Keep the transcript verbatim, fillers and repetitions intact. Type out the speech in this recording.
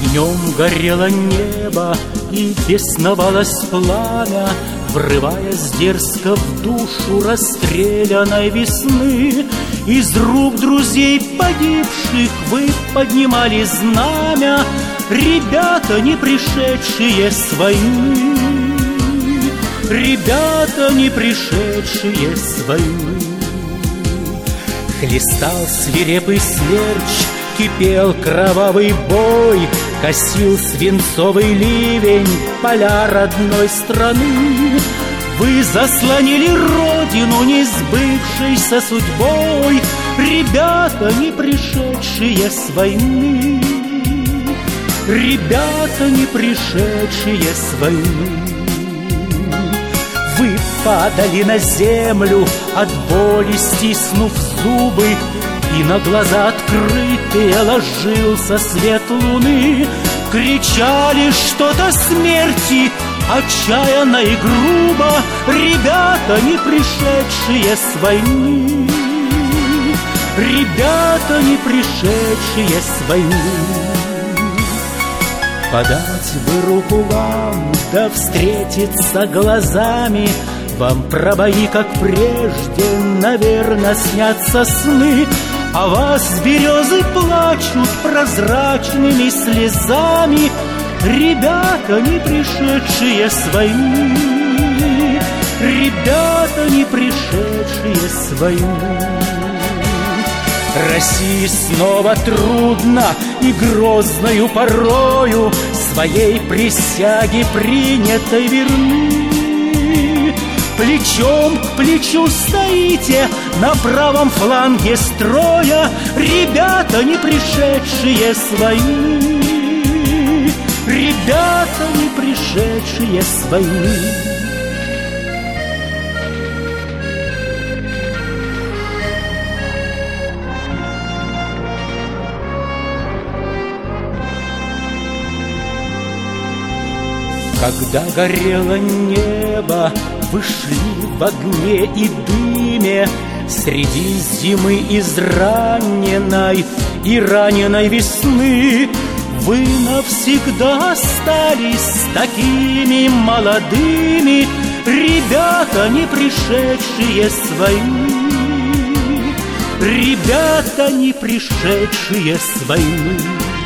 Днем горело небо и бесновалось пламя, врываясь дерзко в душу расстрелянной весны. Из рук друзей погибших вы поднимали знамя, ребята, не пришедшие с войны, ребята, не пришедшие с войны. Хлестал свирепый смерч, кипел кровавый бой, косил свинцовый ливень поля родной страны. Вы заслонили родину несбывшейся судьбой, ребята, не пришедшие с войны, ребята, не пришедшие с войны. Вы падали на землю от боли, стиснув зубы, и на глаза открытые ложился свет луны. Кричали что-то смерти отчаянно и грубо, ребята, не пришедшие с войны, ребята, не пришедшие с войны. Подать бы руку вам, да встретиться глазами, вам про бои, как прежде, наверно, снятся сны. А вас березы плачут прозрачными слезами, ребята, не пришедшие с войны, ребята, не пришедшие с войны. России снова трудно и грозною порою своей присяге принятой верны. Плечом к плечу стоите на правом фланге строя, ребята, не пришедшие с войны, ребята, не пришедшие с войны. Когда горело небо, вы шли в огне и дыме среди зимы израненной и раненой весны. Вы навсегда остались такими молодыми, ребята, не пришедшие с войны, ребята, не пришедшие с войны.